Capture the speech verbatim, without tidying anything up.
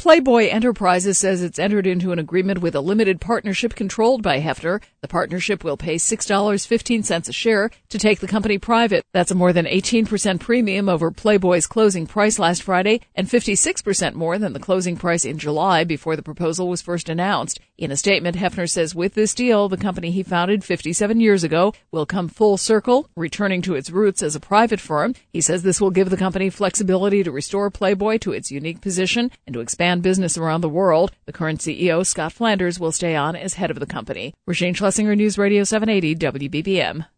Playboy Enterprises says it's entered into an agreement with a limited partnership controlled by Hefner. The partnership will pay six dollars and fifteen cents a share to take the company private. That's a more than eighteen percent premium over Playboy's closing price last Friday and fifty-six percent more than the closing price in July before the proposal was first announced. In a statement, Hefner says with this deal, the company he founded fifty-seven years ago will come full circle, returning to its roots as a private firm. He says this will give the company flexibility to restore Playboy to its unique position and to expand business around the world. The current C E O, Scott Flanders, will stay on as head of the company. Regine Schlesinger, News Radio seven eighty W B B M.